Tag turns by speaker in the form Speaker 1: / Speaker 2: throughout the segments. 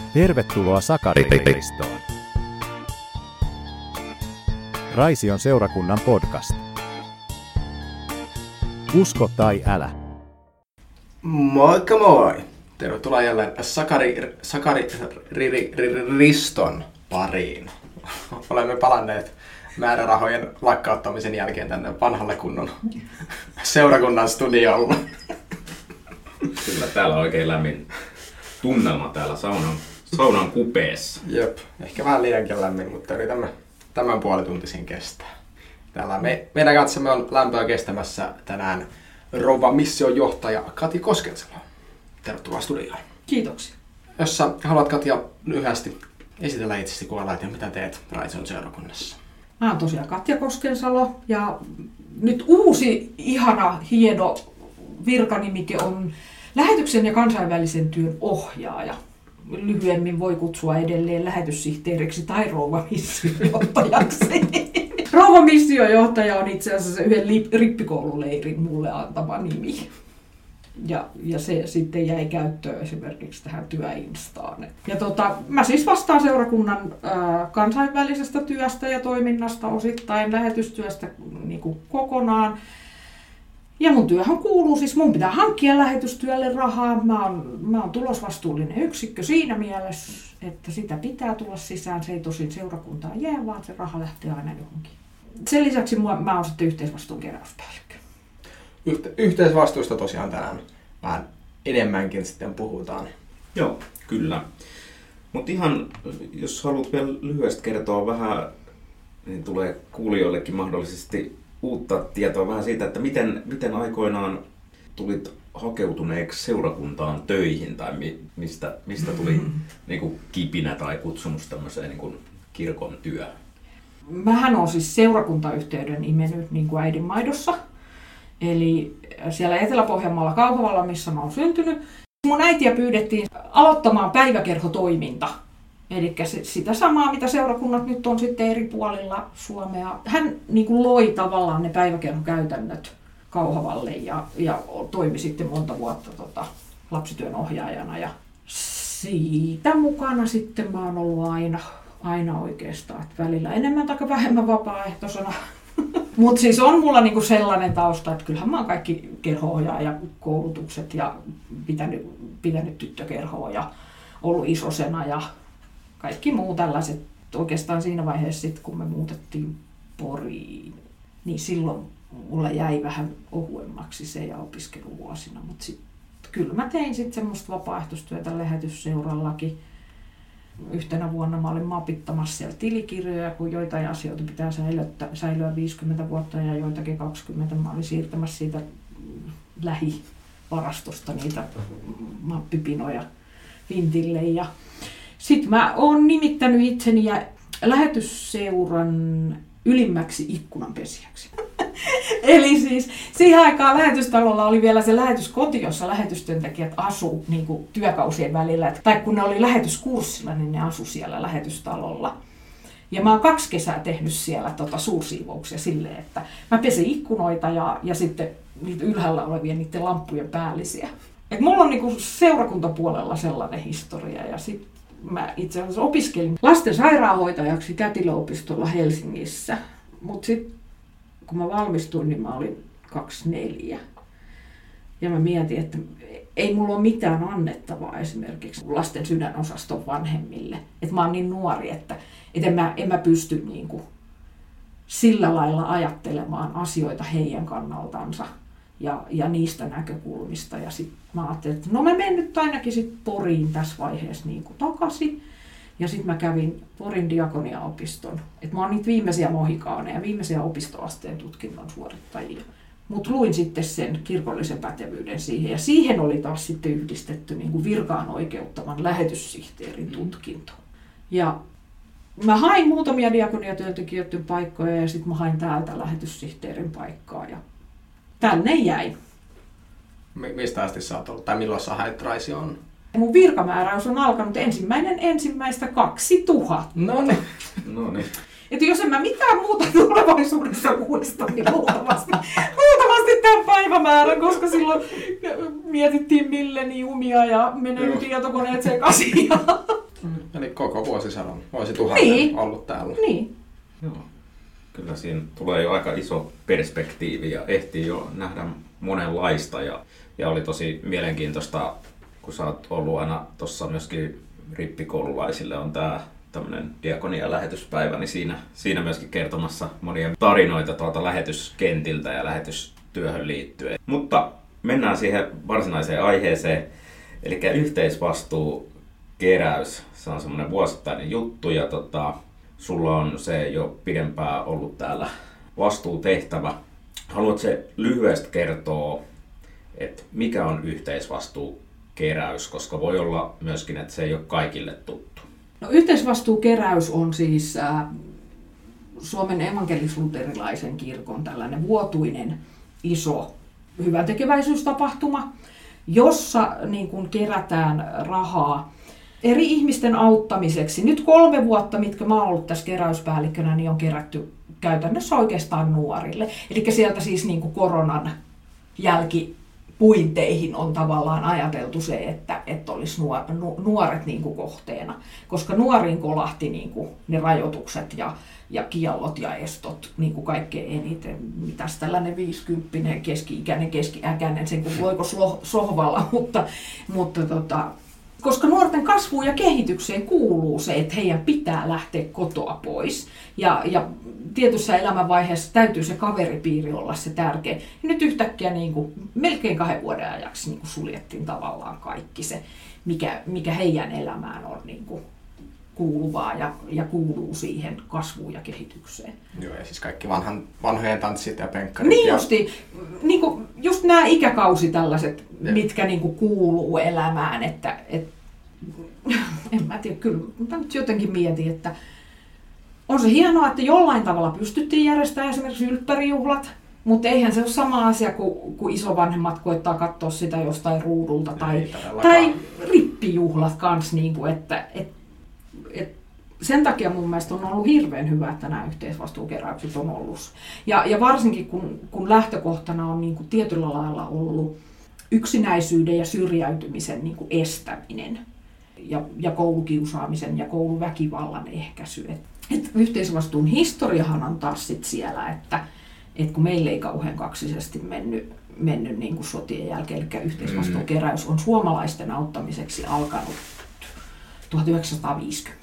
Speaker 1: Tervetuloa Sakari-ristoon. Raision seurakunnan podcast. Usko tai älä.
Speaker 2: Moikka moi! Tervetuloa jälleen Sakari-riston pariin. Olemme palanneet määrärahojen lakkauttamisen jälkeen tänne vanhalle kunnon seurakunnan studiolle.
Speaker 3: Kyllä, täällä on oikein lämmin tunnelma täällä saunan kupeessa.
Speaker 2: Jep, ehkä vähän liiankin lämmin, mutta yritämme tämän puolituntisin kestää. Täällä meidän kanssamme on lämpöä kestämässä tänään rouva mission johtaja Kati Koskensalo. Tervetuloa studioon.
Speaker 4: Kiitoksia.
Speaker 2: Jos sä haluat, Katja, lyhyesti esitellä itsesi, kun olet ja mitä teet Raision seurakunnassa.
Speaker 4: Mä oon tosiaan Katja Koskensalo ja nyt uusi, ihana, hieno virkanimike on lähetyksen ja kansainvälisen työn ohjaaja. Lyhyemmin voi kutsua edelleen lähetyssihteeriksi tai rouva missiojohtajaksi. Rouva missiojohtaja on itse asiassa yhden rippikoululeirin mulle antama nimi. Ja se sitten jäi käyttöön esimerkiksi tähän työinstaan. Ja mä siis vastaan seurakunnan kansainvälisestä työstä ja toiminnasta osittain, lähetystyöstä niin kuin kokonaan. Ja mun työhön kuuluu, siis mun pitää hankkia lähetystyölle rahaa. Mä oon tulosvastuullinen yksikkö siinä mielessä, että sitä pitää tulla sisään. Se ei tosin seurakuntaan jää, vaan se raha lähtee aina johonkin. Sen lisäksi mä oon sitten yhteisvastuun keräyspäällikkö.
Speaker 2: Yhteisvastuusta tosiaan tänään vähän enemmänkin sitten puhutaan.
Speaker 3: Joo, kyllä. Mutta ihan, jos haluat vielä lyhyesti kertoa vähän, niin tulee kuulijoillekin mahdollisesti uutta tietoa vähän siitä, että miten aikoinaan tulit hakeutuneeksi seurakuntaan töihin tai mistä tuli niin kuin kipinä tai kutsumus tämmöiseen niin kuin kirkon työhön?
Speaker 4: Mähän on siis seurakuntayhteyden imennyt niin kuin äidinmaidossa. Eli siellä Etelä-Pohjanmaalla Kauhavalla, missä mä oon syntynyt. Mun äitiä pyydettiin aloittamaan päiväkerhotoiminta. Eli sitä samaa, mitä seurakunnat nyt on sitten eri puolilla Suomea. Hän niin kuin loi tavallaan ne päiväkerhokäytännöt Kauhavalle ja toimi sitten monta vuotta lapsityön ohjaajana. Ja siitä mukana sitten mä oon ollut aina oikeastaan, että välillä enemmän tai vähemmän vapaaehtoisena. Mutta siis on mulla niinku sellainen tausta, että kyllähän mä oon kaikki kerho-ohjaajakoulutukset ja pitänyt tyttökerhoa ja ollut isosena ja kaikki muu tällaiset. Oikeastaan siinä vaiheessa sit, kun me muutettiin Poriin, niin silloin mulla jäi vähän ohuemmaksi se ja opiskeluvuosina. Mutta kyllä mä tein sitten semmoista vapaaehtoistyötä lähetysseurallakin. Yhtenä vuonna mä olin mapittamassa siellä tilikirjoja, kun joitain asioita pitää säilyä 50 vuotta ja joitakin 20. Mä olin siirtämässä siitä lähivarastosta niitä mappipinoja vintille. Ja sitten mä oon nimittänyt itseni ja lähetysseuran ylimmäksi ikkunanpesijäksi. Eli siis siihen aikaan lähetystalolla oli vielä se lähetyskoti, jossa lähetystyöntekijät asuu niin kuin työkausien välillä. Tai kun ne oli lähetyskurssilla, niin ne asu siellä lähetystalolla. Ja mä oon 2 kesää tehnyt siellä suursiivouksia silleen, että mä pesin ikkunoita ja sitten niitä ylhäällä olevia niiden lamppujen päällisiä. Et mulla on niin kuin seurakuntapuolella sellainen historia ja sitten mä itse asiassa opiskelin lasten sairaanhoitajaksi Kätilöopistolla Helsingissä. Mutta sitten kun mä valmistuin, niin mä olin 24. Ja mä mietin, että ei mulla ole mitään annettavaa esimerkiksi lasten sydänosaston vanhemmille. Että mä oon niin nuori, että en mä pysty niinku sillä lailla ajattelemaan asioita heidän kannaltansa ja niistä näkökulmista. Ja sit mä ajattelin, että no mä menen nyt ainakin sit Poriin tässä vaiheessa niinku takaisin. Ja sitten mä kävin Porin diakoniaopiston. Et mä oon niitä viimeisiä mohikaaneja, viimeisiä opistoasteen tutkinnon suorittajia. Mutta luin sitten sen kirkollisen pätevyyden siihen. Ja siihen oli taas sitten yhdistetty niin kuin virkaan oikeuttavan lähetyssihteerin tutkinto. Ja mä hain muutamia diakoniatyöntekijöiden paikkoja ja sitten mä hain täältä lähetyssihteerin paikkaa. Ja tänne jäin.
Speaker 2: Mistä asti sä oot ollut? Tai milloin sä hait Raisioon?
Speaker 4: Mun virkamääräys on alkanut 1.1.2000.
Speaker 2: No niin.
Speaker 4: Että jos en mä mitään muuta tulevaisuudessa muista, niin luultavasti tämän päivämäärän, koska silloin mietittiin milleniumia ja menee tietokoneet sekaisin.
Speaker 2: Eli koko vuosisadan, vuosituhannen ollut täällä.
Speaker 4: Niin.
Speaker 3: Joo. Kyllä siinä tulee jo aika iso perspektiivi ja ehtii jo nähdä monenlaista. Ja oli tosi mielenkiintoista, kun sä oot ollut aina tuossa myöskin rippikoululaisille on tää tämmöinen diakonia-lähetyspäivä, niin siinä myöskin kertomassa monia tarinoita tuolta lähetyskentiltä ja lähetystyöhön liittyen. Mutta mennään siihen varsinaiseen aiheeseen, eli yhteisvastuukeräys. Se on semmoinen vuosittainen juttu ja sulla on se jo pidempään ollut täällä vastuutehtävä. Haluatko lyhyesti kertoa, että mikä on yhteisvastuukeräys, koska voi olla myöskin, että se ei ole kaikille tuttu.
Speaker 4: No, yhteisvastuukeräys on siis Suomen evankelis-luterilaisen kirkon tällainen vuotuinen iso hyväntekeväisyystapahtuma, jossa niin kuin kerätään rahaa eri ihmisten auttamiseksi. Nyt 3 vuotta, mitkä mä oon ollut tässä keräyspäällikkönä, niin on kerätty käytännössä oikeastaan nuorille. Eli sieltä siis niin kuin koronan jälkipuinteihin on tavallaan ajateltu se, että olisi nuoret niin kuin kohteena. Koska nuoriin kolahti niin kuin ne rajoitukset ja kiellot ja estot niin kuin kaikkein eniten. Mitäs tällainen 50 keski-ikäinen, keski-äkäinen, sen kun voiko sohvalla, mutta koska nuorten kasvuun ja kehitykseen kuuluu se, että heidän pitää lähteä kotoa pois. Ja tietyssä elämänvaiheessa täytyy se kaveripiiri olla se tärkeä. Ja nyt yhtäkkiä niin kuin, melkein 2 vuoden ajaksi niin kuin suljettiin tavallaan kaikki se, mikä heidän elämään on niin kuin kuuluvaa ja kuuluu siihen kasvuun ja kehitykseen.
Speaker 2: Joo, ja siis kaikki vanhojen tanssit ja penkkarit.
Speaker 4: Niin niin kuin, just nämä ikäkausi tällaiset, mitkä niin kuin kuuluu elämään, että en mä tiedä, kyllä mä nyt jotenkin mietin, että on se hienoa, että jollain tavalla pystyttiin järjestämään esimerkiksi ylppärijuhlat, mutta eihän se ole sama asia, kun isovanhemmat koittaa katsoa sitä jostain ruudulta tai rippijuhlat kanssa, niin kuin, että sen takia mun mielestä on ollut hirveän hyvä, että nämä yhteisvastuukeräykset on ollut. Ja varsinkin kun lähtökohtana on niin kuin tietyllä lailla ollut yksinäisyyden ja syrjäytymisen niin kuin estäminen ja koulukiusaamisen ja kouluväkivallan ehkäisy. Et yhteisvastuun historiahan on taas sit siellä, että kun meillä ei kauhean kaksisesti mennyt niin kuin sotien jälkeen, eli yhteisvastuukeräys on suomalaisten auttamiseksi alkanut 1950.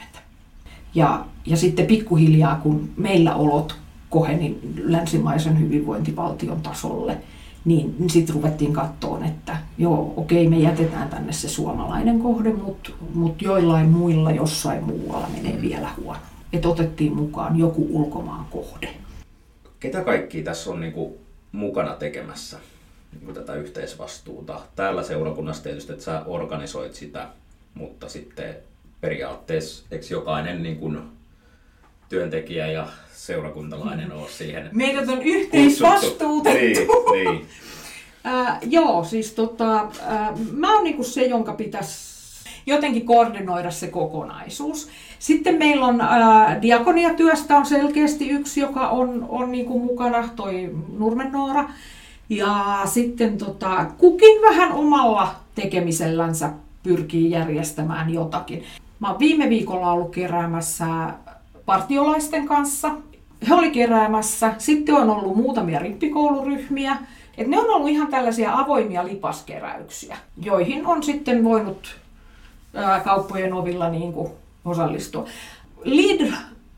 Speaker 4: Ja sitten pikkuhiljaa, kun meillä olot koheni länsimaisen hyvinvointivaltion tasolle, niin sitten ruvettiin katsoa, että joo, okei, me jätetään tänne se suomalainen kohde, mutta joillain muilla jossain muualla menee vielä huono. Että otettiin mukaan joku ulkomaan kohde.
Speaker 3: Ketä kaikki tässä on niinku mukana tekemässä niinku tätä yhteisvastuuta? Täällä seurakunnassa tietysti, että sä organisoit sitä, mutta sitten periaatteessa eikö jokainen niin kuin työntekijä ja seurakuntalainen ole siihen
Speaker 4: meidät on yhteisvastuutettu.
Speaker 3: Niin.
Speaker 4: Joo, siis mä oon niinku se, jonka pitäisi jotenkin koordinoida se kokonaisuus. Sitten meillä on diakoniatyöstä on selkeästi yksi, joka on niinku mukana, toi Nurmen Noora. Ja sitten kukin vähän omalla tekemisellänsä pyrkii järjestämään jotakin. Mä oon viime viikolla ollut keräämässä partiolaisten kanssa. He oli keräämässä. Sitten on ollut muutamia rippikouluryhmiä. Et ne on ollut ihan tällaisia avoimia lipaskeräyksiä, joihin on sitten voinut kauppojen ovilla niin kuin osallistua. Lidl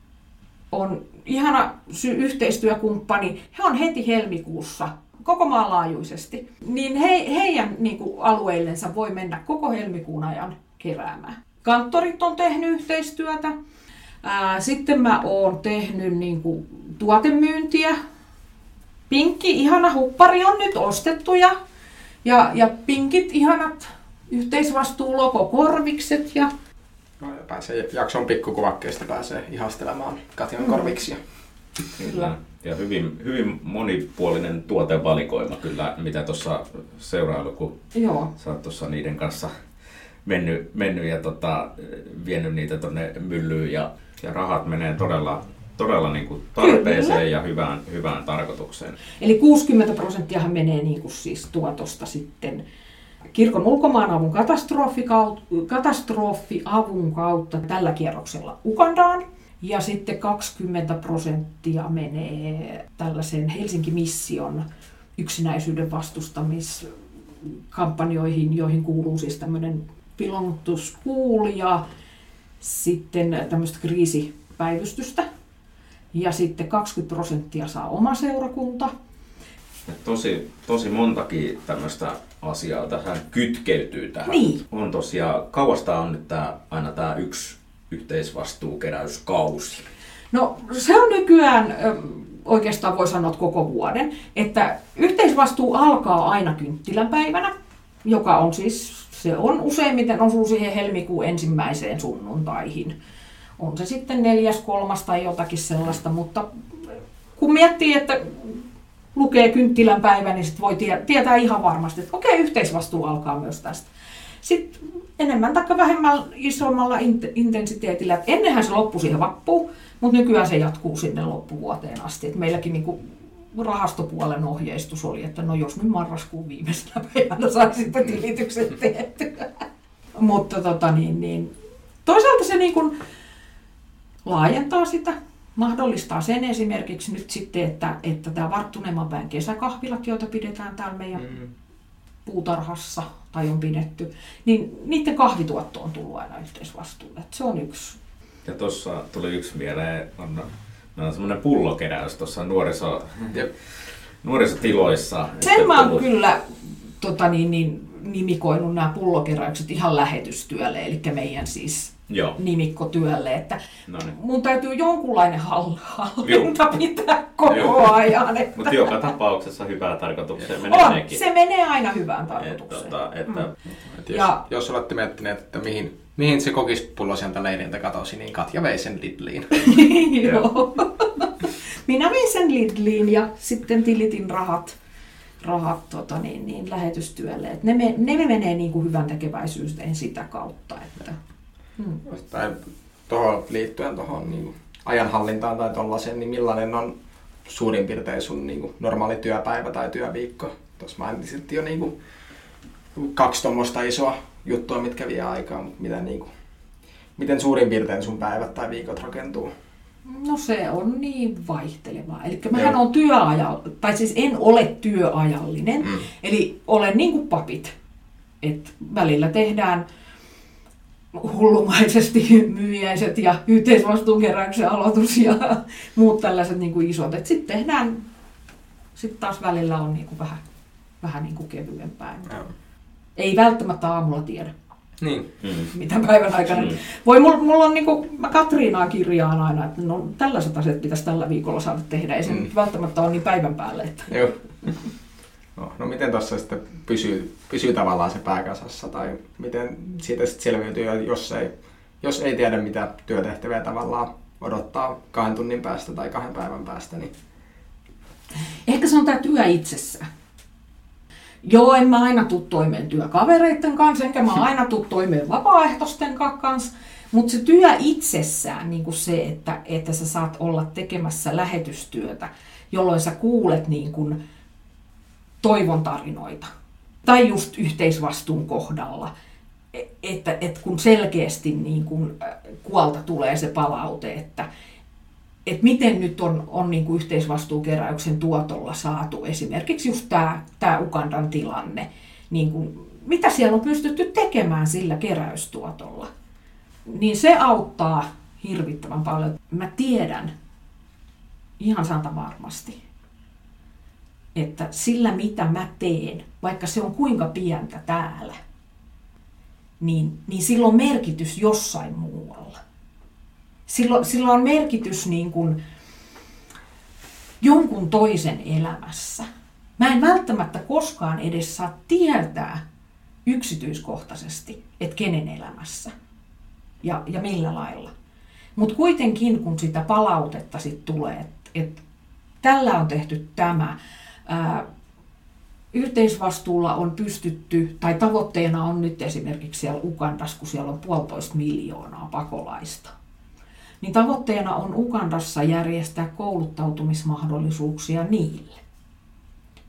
Speaker 4: on ihana yhteistyökumppani. He on heti helmikuussa koko maan laajuisesti. Niin heidän niin kuin alueillensa voi mennä koko helmikuun ajan keräämään. Kanttorit on tehnyt yhteistyötä. Sitten mä oon tehnyt niin kuin tuotemyyntiä. Pinkki, ihana huppari on nyt ostettu ja pinkit, ihanat yhteisvastuulogokorvikset.
Speaker 2: No, ja pääsee jakson pikkukuvakkeesta pääsee ihastelemaan Katian korviksia.
Speaker 3: Kyllä. Ja hyvin monipuolinen tuotevalikoima kyllä, mitä tuossa seurailu, kun sä oot tuossa niiden kanssa mennyt ja vienyt niitä tuonne myllyyn ja rahat menee todella niin kuin tarpeeseen kyllä. Ja hyvään tarkoitukseen.
Speaker 4: Eli 60% menee niin kuin siis tuotosta sitten kirkon ulkomaanavun katastrofiavun kautta tällä kierroksella Ugandaan. Ja sitten 20% menee tällaiseen Helsinki-mission yksinäisyyden vastustamiskampanjoihin, joihin kuuluu siis tämmöinen Belong to School ja sitten tämmöistä kriisipäivystystä. Ja sitten 20% saa oma seurakunta.
Speaker 3: Tosi montakin tämmöistä asiaa tähän kytkeytyy tähän.
Speaker 4: Niin.
Speaker 3: On tosiaan, kauasta on nyt aina tämä yksi yhteisvastuukeräyskausi.
Speaker 4: No se on nykyään, oikeastaan voi sanoa koko vuoden, että yhteisvastuu alkaa aina kynttilänpäivänä, joka on siis, se on useimmiten osuu siihen helmikuun 1. sunnuntaihin. On se sitten 4.3. tai jotakin sellaista, mutta kun miettii, että lukee kynttilänpäivä, niin sit voi tietää ihan varmasti, että okei, yhteisvastuu alkaa myös tästä. Sitten enemmän tai vähemmän isommalla intensiteetillä. Et ennenhän se loppui siihen vappuun, mutta nykyään se jatkuu sinne loppuvuoteen asti. Et meilläkin niinku rahastopuolen ohjeistus oli, että no jos nyt marraskuun viimeisenä päivänä saa sitten tilitykset tehtyä. Mutta toisaalta se niinku laajentaa sitä, mahdollistaa sen esimerkiksi nyt sitten, että tämä Varttunemanväen kesäkahvilat, joita pidetään täällä meidän puutarhassa tai on pidetty, niin niiden kahvituotto on tullut aina yhteisvastuulle. Se on yksi. Ja
Speaker 3: tuossa tuli yksi mieleen, on semmoinen pullokeräys tuossa nuorisotiloissa.
Speaker 4: Sen mä oon kyllä nimikoinut nämä pullokeräykset ihan lähetystyölle, eli meidän siis nimikkotyölle, että mun täytyy jonkunlainen hallinta pitää koko ajan.
Speaker 3: Mutta joka tapauksessa hyvään tarkoitukseen menee nekin.
Speaker 4: Se menee aina hyvään tarkoitukseen.
Speaker 2: Jos olette miettineet, että mihin se kokispullo sieltä leiriltä katosi, niin Katja vei sen Lidliin.
Speaker 4: Joo. Minä vein sen Lidliin ja sitten tilitin rahat lähetystyölle. Et ne menee niin kuin hyvän tekeväisyyteen sitä kautta. Että,
Speaker 2: Tuohon liittyen tuohon niin ajanhallintaan tai tuollaiseen, niin millainen on suurin piirtein sun niin kuin normaali työpäivä tai työviikko? Tuossa mainitsit jo niin kuin 2 tuommoista isoa juttua, mitkä vie aikaa, mutta miten suurin piirtein sun päivät tai viikot rakentuu?
Speaker 4: No se on niin vaihtelevaa. Eli mähän on en ole työajallinen, eli olen niin kuin papit. Et välillä tehdään hullumaisesti myyjäiset ja yhteisvastuukeräyksen aloitus ja muut tällaiset niin kuin isot. Sitten tehdään, taas välillä on niin kuin vähän niin kuin kevyempää. Ei välttämättä aamulla tiedä.
Speaker 2: Niin.
Speaker 4: Mitä päivän aikana. Mulla on niinku, mä Katriinaa kirjaan aina, että no, tällaiset asiat pitäisi tällä viikolla saada tehdä. Ei se nyt välttämättä ole niin päivän päälle. Että.
Speaker 2: Joo. No miten tuossa sitten pysyy tavallaan se pääkasassa tai miten siitä sitten selviytyy, jos ei tiedä mitä työtehtäviä tavallaan odottaa 2 tunnin päästä tai 2 päivän päästä. Niin.
Speaker 4: Ehkä se on tämä työ itsessään. Joo, en mä aina tule toimeen työkavereiden kanssa, enkä mä aina tule toimeen vapaaehtoisten kanssa, mutta se työ itsessään, niin kuin se, että sä saat olla tekemässä lähetystyötä, jolloin sä kuulet niin kuin toivon tarinoita, tai just yhteisvastuun kohdalla, että kun selkeästi niin kuin kuolta tulee se palaute, että miten nyt on niin kuin yhteisvastuukeräyksen tuotolla saatu esimerkiksi just tämä Ugandan tilanne, niin kuin, mitä siellä on pystytty tekemään sillä keräystuotolla, niin se auttaa hirvittävän paljon. Mä tiedän ihan sata varmasti, että sillä mitä mä teen, vaikka se on kuinka pientä täällä, niin sillä on merkitys jossain muualla. Sillä on merkitys niin kuin jonkun toisen elämässä. Mä en välttämättä koskaan edes saa tietää yksityiskohtaisesti, että kenen elämässä ja millä lailla. Mutta kuitenkin kun sitä palautetta sit tulee, että tällä on tehty tämä, yhteisvastuulla on pystytty, tai tavoitteena on nyt esimerkiksi siellä Ugandassa, kun siellä on 1,5 miljoonaa pakolaista, niin tavoitteena on Ugandassa järjestää kouluttautumismahdollisuuksia niille.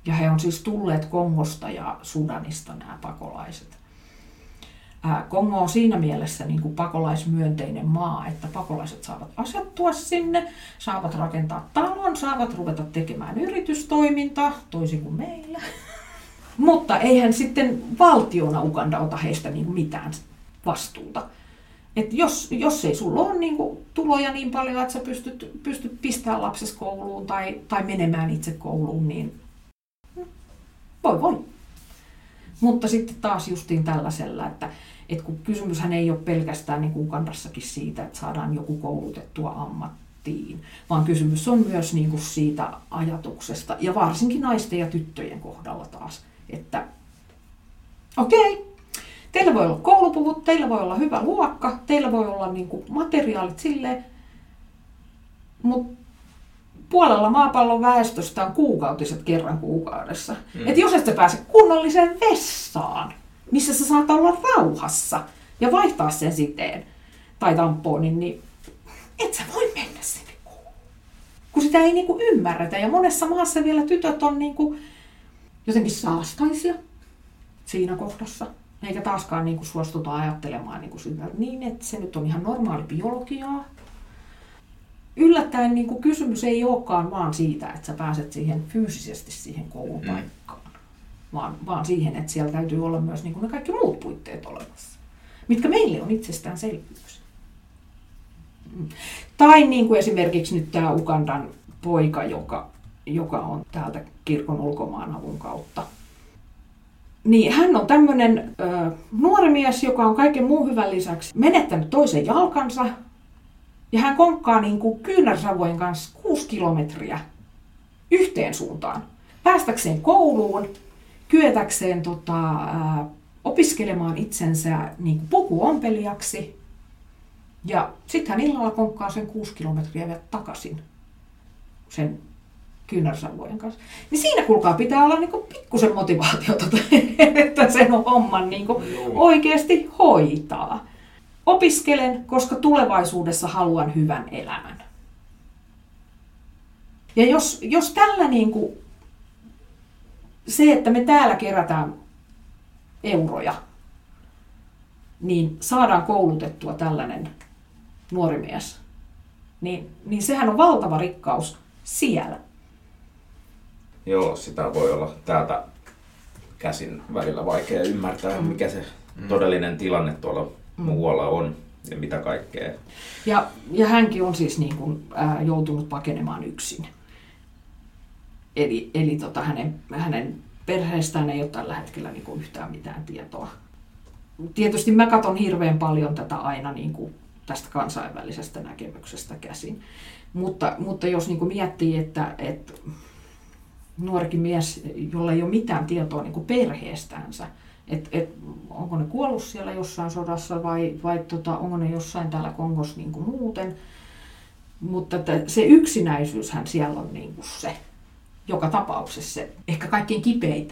Speaker 4: Ja he on siis tulleet Kongosta ja Sudanista nämä pakolaiset. Kongo on siinä mielessä niin kuin pakolaismyönteinen maa, että pakolaiset saavat asettua sinne, saavat rakentaa talon, saavat ruveta tekemään yritystoimintaa, toisin kuin meillä. Mutta eihän sitten valtiona Uganda ota heistä niin kuin mitään vastuuta. Et jos ei sulla ole niin kuin tuloja niin paljon, että sä pystyt pistämään lapsesi kouluun tai menemään itse kouluun, niin voi. Mutta sitten taas justiin tällaisella, että kun kysymyshän ei ole pelkästään niin kuin Ugandassakin siitä, että saadaan joku koulutettua ammattiin, vaan kysymys on myös niin kuin siitä ajatuksesta, ja varsinkin naisten ja tyttöjen kohdalla taas, että okei, teillä voi olla koulupuvut, teillä voi olla hyvä luokka, teillä voi olla niin kuin materiaalit silleen, mutta puolella maapallon väestöstä on kuukautiset kerran kuukaudessa. Että jos et sä pääse kunnolliseen vessaan, missä sä saat olla rauhassa ja vaihtaa sen siteen tai tamponin, niin et sä voi mennä sinne kouluun. Kun sitä ei niinku ymmärretä. Ja monessa maassa vielä tytöt on niinku jotenkin saastaisia siinä kohdassa. Eikä taaskaan niinku suostuta ajattelemaan niinku sitä, niin, että se nyt on ihan normaali biologiaa. Yllättäen niin kysymys ei olekaan vaan siitä, että sä pääset siihen fyysisesti siihen koulupaikkaan, vaan siihen, että siellä täytyy olla myös niin ne kaikki muut puitteet olemassa, mitkä meille on itsestäänselvyys. Tai niin kuin esimerkiksi nyt tämä Ugandan poika, joka on täältä kirkon ulkomaanavun kautta. Niin hän on tämmöinen nuori mies, joka on kaiken muun hyvän lisäksi menettänyt toisen jalkansa. Ja hän konkkaa niin kuin kyynärsavojen kanssa 6 kilometriä yhteen suuntaan. Päästäkseen kouluun, kyetäkseen opiskelemaan itsensä niin kuin pukuompelijaksi. Ja sitten hän illalla konkkaa sen 6 kilometriä vielä takaisin sen kyynärsavojen kanssa. Niin siinä kuulkaa pitää olla niin kuin pikkusen motivaatiota, että sen homman niin kuin oikeasti hoitaa. Opiskelen, koska tulevaisuudessa haluan hyvän elämän. Ja jos tällä niin kuin, se, että me täällä kerätään euroja, niin saadaan koulutettua tällainen nuori mies, niin sehän on valtava rikkaus siellä.
Speaker 3: Joo, sitä voi olla täältä käsin välillä vaikea ymmärtää, mikä se todellinen tilanne tuolla muualla on ja mitä kaikkea.
Speaker 4: Ja hänkin on siis niin kuin, joutunut pakenemaan yksin. Eli hänen perheestään ei ole tällä hetkellä niin kuin yhtään mitään tietoa. Tietysti mä katson hirveän paljon tätä aina niin kuin tästä kansainvälisestä näkemyksestä käsin. Mutta jos niin kuin miettii, että nuorikin mies, jolla ei ole mitään tietoa niin kuin perheestänsä, onko ne kuollut siellä jossain sodassa vai onko ne jossain täällä Kongossa niin kuin muuten. Mutta se yksinäisyyshän siellä on niin kuin se, joka tapauksessa se ehkä kaikkein kipeintä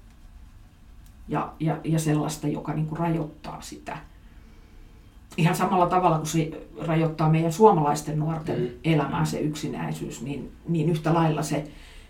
Speaker 4: ja sellaista, joka niin kuin rajoittaa sitä. Ihan samalla tavalla kuin se rajoittaa meidän suomalaisten nuorten elämää se yksinäisyys, niin yhtä lailla se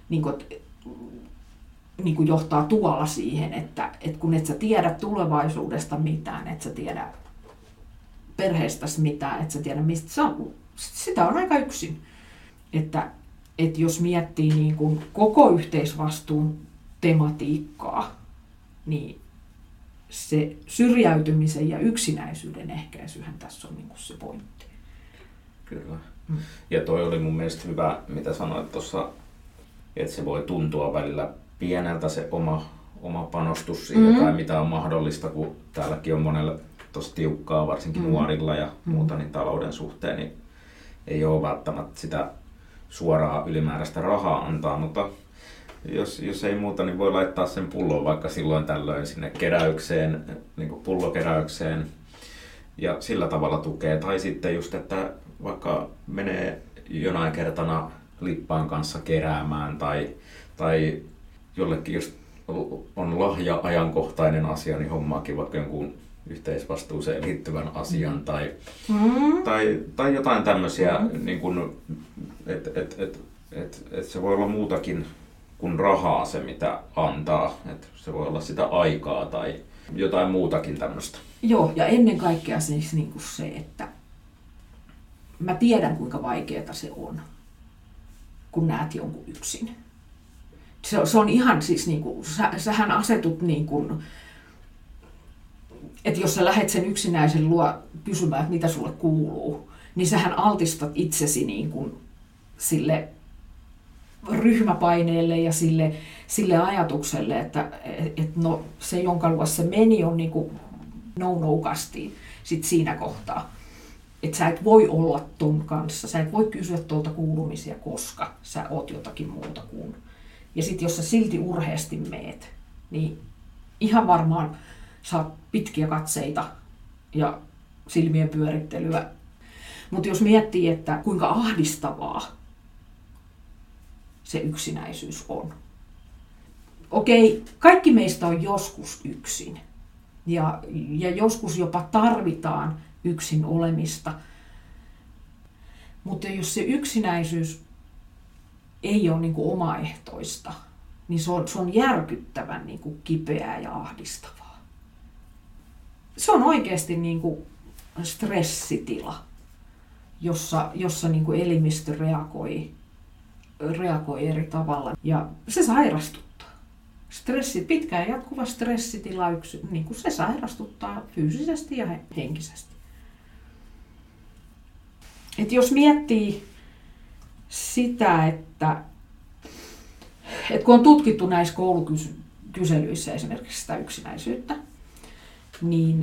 Speaker 4: niin kuin johtaa tuolla siihen, että kun et sä tiedä tulevaisuudesta mitään, et sä tiedä perheestäsi mitään, et sä tiedä mistä sä on, sitä on aika yksin. Että jos miettii niin kuin koko yhteisvastuun tematiikkaa, niin se syrjäytymisen ja yksinäisyyden ehkäisyhän tässä on niin kuin se pointti.
Speaker 3: Kyllä. Ja toi oli mun mielestä hyvä, mitä sanoit tuossa, että se voi tuntua välillä pieneltä se oma panostus siihen tai mitä on mahdollista, kun täälläkin on monelle tosi tiukkaa, varsinkin nuorilla ja muuta, niin talouden suhteen niin ei ole välttämättä sitä suoraa ylimääräistä rahaa antaa, mutta jos ei muuta, niin voi laittaa sen pullon vaikka silloin tällöin sinne keräykseen, niin kuin pullokeräykseen ja sillä tavalla tukee. Tai sitten just, että vaikka menee jonain kertana lippaan kanssa keräämään tai jollekin jos on lahja-ajankohtainen asia, niin hommaakin vaikka jonkun yhteisvastuuseen liittyvän asian tai jotain tämmöisiä, niin että se voi olla muutakin kuin rahaa se, mitä antaa. Että se voi olla sitä aikaa tai jotain muutakin tämmöistä.
Speaker 4: Joo, ja ennen kaikkea siis niin kuin se, että mä tiedän kuinka vaikeaa se on, kun näet jonkun yksin. Se on ihan siis, niin kuin, sähän asetut niin kuin, että jos sä lähet sen yksinäisen luo kysymään, että mitä sulle kuuluu, niin sähän altistat itsesi niin kuin sille ryhmäpaineelle ja sille ajatukselle, että no, se, jonka luo se meni, on niin kuin no-no-kastiin sit siinä kohtaa. Että sä et voi olla ton kanssa, sä et voi kysyä tuolta kuulumisia, koska sä oot jotakin muuta kuin. Ja sitten jos sä silti urheasti meet, niin ihan varmaan saat pitkiä katseita ja silmien pyörittelyä. Mutta jos miettii, että kuinka ahdistavaa se yksinäisyys on. Okei, kaikki meistä on joskus yksin. Ja joskus jopa tarvitaan yksin olemista. Mutta jos se yksinäisyys ei ole niin kuin omaehtoista, niin se on järkyttävän niin kuin kipeää ja ahdistavaa. Se on oikeasti niin kuin stressitila, jossa niin kuin elimistö reagoi eri tavalla. Ja se sairastuttaa. Pitkään jatkuva stressitila, niin kuin se sairastuttaa fyysisesti ja henkisesti. Et jos miettii sitä, että kun on tutkittu näissä koulukyselyissä esimerkiksi sitä yksinäisyyttä, niin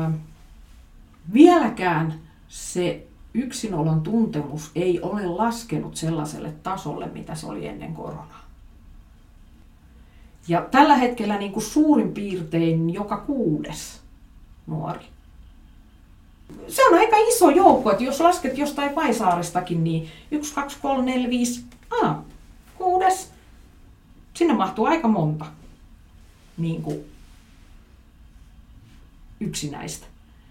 Speaker 4: vieläkään se yksinolon tuntemus ei ole laskenut sellaiselle tasolle, mitä se oli ennen koronaa. Ja tällä hetkellä niin kuin suurin piirtein joka 6. nuori. Se on aika iso joukko, että jos lasket jostain Vaisaarestakin, niin 1, 2, 3, 4, 5, 6. Sinne mahtuu aika monta niin kuin yksinäistä.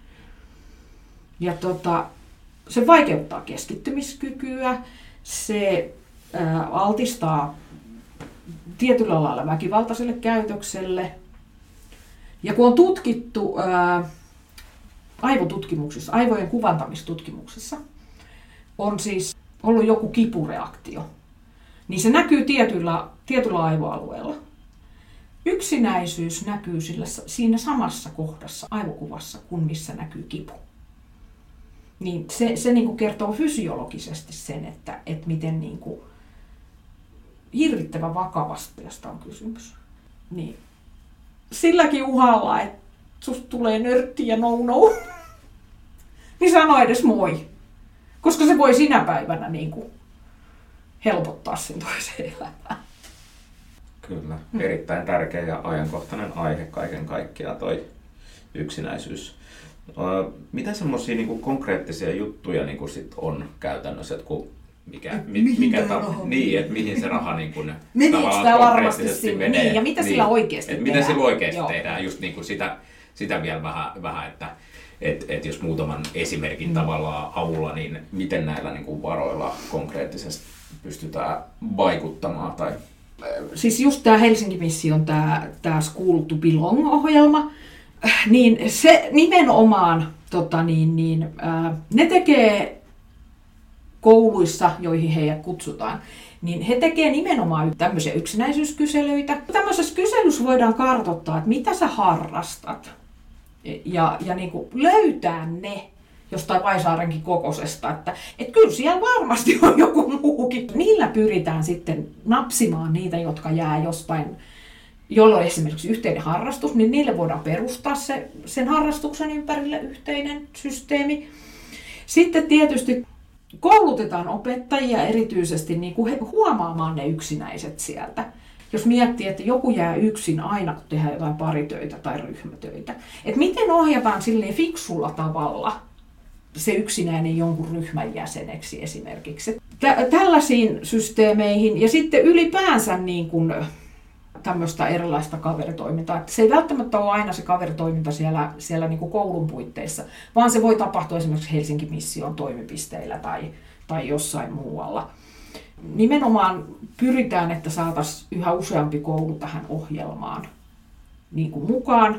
Speaker 4: Ja se vaikeuttaa keskittymiskykyä, se altistaa tietyllä lailla väkivaltaiselle käytökselle. Ja kun on tutkittu aivotutkimuksissa, aivojen kuvantamistutkimuksissa, on siis ollut joku kipureaktio, niin se näkyy tietyllä aivoalueella. Yksinäisyys näkyy siinä samassa kohdassa aivokuvassa kuin missä näkyy kipu. Niin se niin kuin kertoo fysiologisesti sen, että miten niin kuin hirvittävän vakavasta josta on kysymys. Niin. Silläkin uhalla, että susta tulee nörtti ja no-no, niin sano edes moi. Koska se voi sinä päivänä niin kuin helpottaa sen toiseen elämään.
Speaker 3: Kyllä, erittäin tärkeä ja ajankohtainen aihe kaiken kaikkiaan toi yksinäisyys. Mitä semmoisia niin kuin konkreettisia juttuja niin kuin sit on käytännössä, että kun mihin se raha niin kuin
Speaker 4: tavallaan konkreettisesti menee. Niin, ja mitä sillä oikeasti tehdään.
Speaker 3: Mitä sillä oikeasti tehdään, just niin kuin sitä vielä vähän, että jos muutaman esimerkin tavallaan avulla, niin miten näillä niin kuin varoilla konkreettisesti pystytään vaikuttamaan? Tai...
Speaker 4: Siis just tämä Helsinki Mission, tämä School to Belong-ohjelma, niin se nimenomaan, ne tekee kouluissa, joihin heidät kutsutaan, niin he tekee nimenomaan tämmöisiä yksinäisyyskyselyitä. Tämmöisessä kyselyssä voidaan kartoittaa, että mitä sä harrastat ja niin kuin löytää ne jostain Vaisaarenkin kokosesta, että kyllä siellä varmasti on joku muukin. Niillä pyritään sitten napsimaan niitä, jotka jää jostain, jolla on esimerkiksi yhteinen harrastus, niin niille voidaan perustaa sen harrastuksen ympärille yhteinen systeemi. Sitten tietysti koulutetaan opettajia erityisesti niin kuin huomaamaan ne yksinäiset sieltä. Jos miettii, että joku jää yksin aina, kun tehdään jotain paritöitä tai ryhmätöitä. Että miten ohjataan silleen fiksulla tavalla se yksinäinen jonkun ryhmän jäseneksi esimerkiksi. Tällaisiin systeemeihin ja sitten ylipäänsä niin kuin tämmöistä erilaista kaveritoimintaa. Että se ei välttämättä ole aina se kaveritoiminta siellä niin kuin koulun puitteissa, vaan se voi tapahtua esimerkiksi Helsinki Mission toimipisteillä tai jossain muualla. nimenomaan pyritään, että saataisiin yhä useampi koulu tähän ohjelmaan niin kuin mukaan.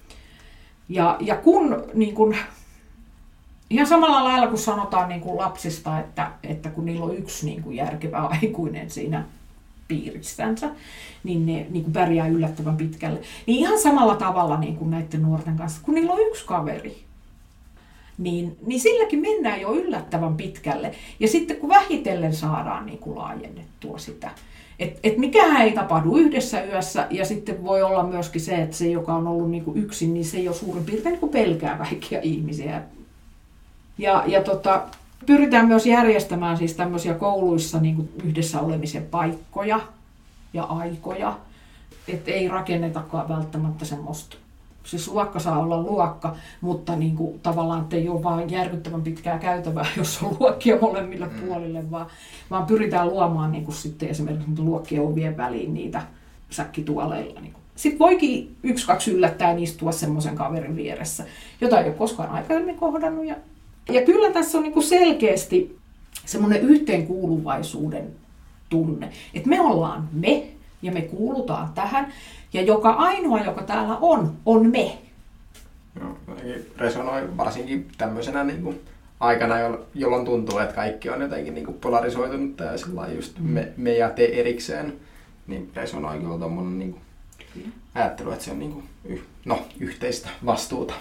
Speaker 4: Ja kun niin kuin, ihan samalla lailla kuin sanotaan niin kuin lapsista, että kun niillä on yksi niin kuin järkevä aikuinen siinä piirissänsä, niin ne niin kuin pärjää yllättävän pitkälle. Niin ihan samalla tavalla niin kuin näiden nuorten kanssa, kun niillä on yksi kaveri, niin silläkin mennään jo yllättävän pitkälle. Ja sitten kun vähitellen saadaan niin kuin laajennettua sitä, että mikään ei tapahdu yhdessä yössä, ja sitten voi olla myöskin se, että se, joka on ollut niin kuin yksin, niin se ei ole suurin piirtein niin kuin pelkää kaikkia ihmisiä. Ja pyritään myös järjestämään siis tämmöisiä kouluissa niin kuin yhdessä olemisen paikkoja ja aikoja, että ei rakennetakaan välttämättä semmoista. Siis luokka saa olla luokka, mutta niin kuin, tavallaan ei ole vain järkyttävän pitkää käytävää, jos on luokkia molemmille puolille, vaan pyritään luomaan niin kuin sitten esimerkiksi luokkien ovien väliin niitä säkkituoleilla. Niin kuin. Sitten voikin 1-2 yllättäen istua semmoisen kaverin vieressä, jota ei ole koskaan aikaisemmin kohdannut. Ja kyllä tässä on niin kuin selkeästi semmoinen yhteenkuuluvaisuuden tunne, että me ollaan me ja me kuulutaan tähän. Ja joka ainoa, joka täällä on me.
Speaker 2: Joo, resonoi varsinkin tämmöisenä niin kuin aikana, jolloin tuntuu, että kaikki on jotenkin niin kuin polarisoitunut ja sellainen just me ja te erikseen. Niin resonoi kyllä tommoinen niin kuin ajattelu, että se on niin kuin, yhteistä vastuuta.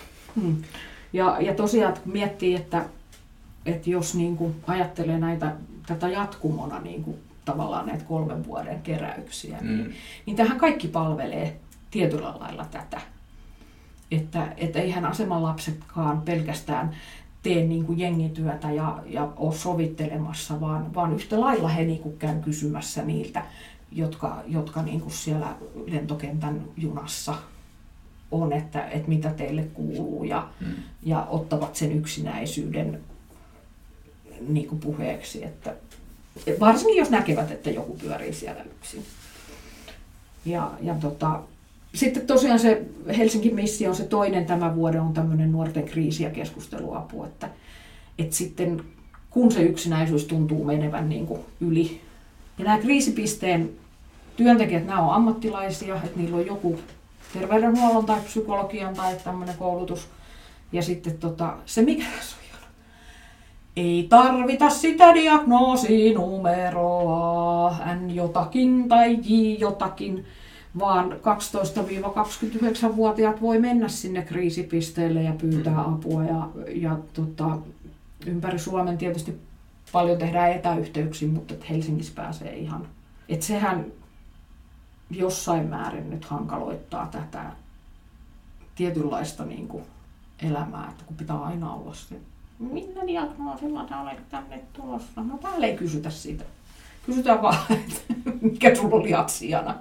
Speaker 4: Ja tosiaan kun miettii, että jos niin kuin ajattelee tätä jatkumona, niin kuin tavallaan näitä 3 vuoden keräyksiä, niin tähän kaikki palvelee tietyllä lailla tätä. Että eihän asemanlapsetkaan pelkästään tee niin kuin jengityötä ja ole sovittelemassa, vaan yhtä lailla he niin kuin käy kysymässä niiltä, jotka niin kuin siellä lentokentän junassa on, että mitä teille kuuluu ja ottavat sen yksinäisyyden niin kuin puheeksi, että varsinkin jos näkevät, että joku pyörii siellä yksin. Sitten tosiaan se Helsingin missio on se toinen tämä vuoden on tämmöinen nuorten kriisi- ja keskusteluapu, että sitten kun se yksinäisyys tuntuu menevän niin kuin yli. Ja nämä kriisipisteen työntekijät, nämä on ammattilaisia, että niillä on joku terveydenhuollon tai psykologian tai tämmöinen koulutus. Ja sitten se mikä tässä on. Ei tarvita sitä diagnoosinumeroa, N jotakin tai J jotakin, vaan 12-29-vuotiaat voi mennä sinne kriisipisteelle ja pyytää apua. Ja ympäri Suomen tietysti paljon tehdään etäyhteyksiä, mutta Helsingissä pääsee ihan. Että sehän jossain määrin nyt hankaloittaa tätä tietynlaista niin kuin elämää, että kun pitää aina olla se. Minä diagnoosilla sä olet tänne tulossa? No täällä ei kysytä siitä. Kysytään vaan, että mikä sulla oli asiana.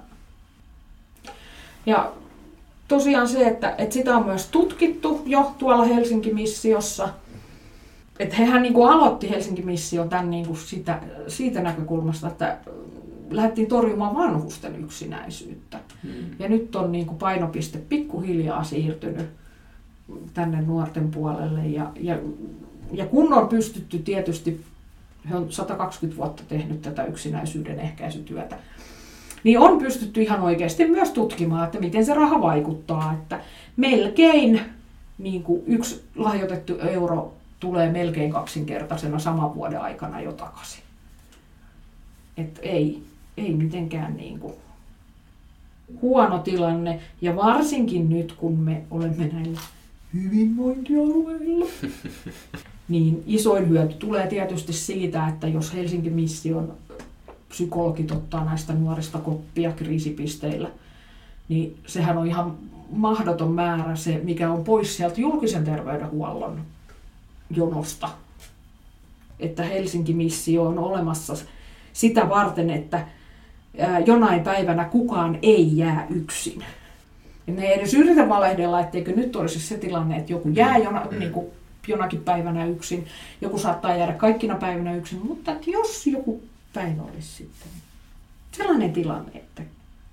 Speaker 4: Ja tosiaan se, että sitä on myös tutkittu jo tuolla Helsinki-missiossa. Että hehän niin kuin aloitti Helsinki-mission tämän niin kuin siitä näkökulmasta, että lähdettiin torjumaan vanhusten yksinäisyyttä. Ja nyt on niin kuin painopiste pikkuhiljaa siirtynyt tänne nuorten puolelle. Ja kun on pystytty tietysti, he on 120 vuotta tehnyt tätä yksinäisyyden ehkäisytyötä, niin on pystytty ihan oikeasti myös tutkimaan, että miten se raha vaikuttaa. Että melkein niin kuin 1 lahjoitettu euro tulee melkein 2-kertaisena saman vuoden aikana jo takaisin. Että ei mitenkään niin kuin huono tilanne. Ja varsinkin nyt, kun me olemme näillä hyvinvointialueilla, niin isoin hyöty tulee tietysti siitä, että jos Helsingin mission psykologit ottaa näistä nuorista koppia kriisipisteillä, niin sehän on ihan mahdoton määrä se, mikä on pois sieltä julkisen terveydenhuollon jonosta. Että Helsingin missio on olemassa sitä varten, että jonain päivänä kukaan ei jää yksin. Ja ne ei edes yritä valehdella, etteikö nyt olisi se tilanne, että joku jää jonakin päivänä yksin, joku saattaa jäädä kaikkina päivinä yksin, mutta että jos joku päivä olisi sitten sellainen tilanne, että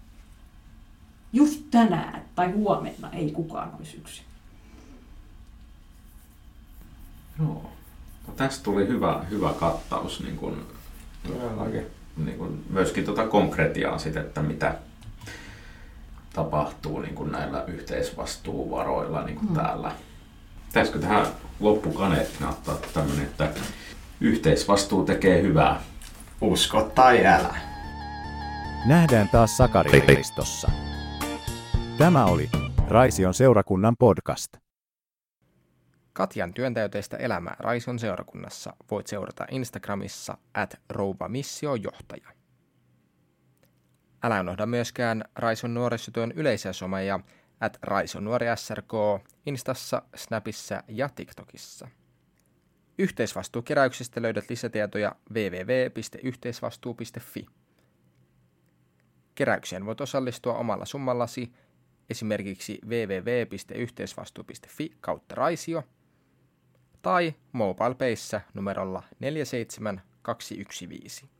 Speaker 4: just tänään tai huomenna ei kukaan olisi yksin.
Speaker 3: Joo. No, tästä tuli hyvä kattaus. Niin kun niin kuin myöskin konkretiaa sit, että mitä tapahtuu niin kuin näillä yhteisvastuuvaroilla niin kuin täällä. Pitäisikö tähän loppukaneettina ottaa tämmöinen, että yhteisvastuu tekee hyvää?
Speaker 2: Usko tai älä.
Speaker 1: Nähdään taas Sakarileistossa. Tämä oli Raision seurakunnan podcast.
Speaker 2: Katjan työntäyteistä elämää Raision seurakunnassa voit seurata Instagramissa @rouvamissiojohtaja. Älä unohda myöskään Raision nuorisotyön yleisiä someja @raisionnuorisrk Instassa, Snapissa ja TikTokissa. Yhteisvastuukeräyksistä löydät lisätietoja www.yhteisvastuu.fi. Keräykseen voit osallistua omalla summallasi esimerkiksi www.yhteisvastuu.fi/raisio tai MobilePayssä numerolla 47215.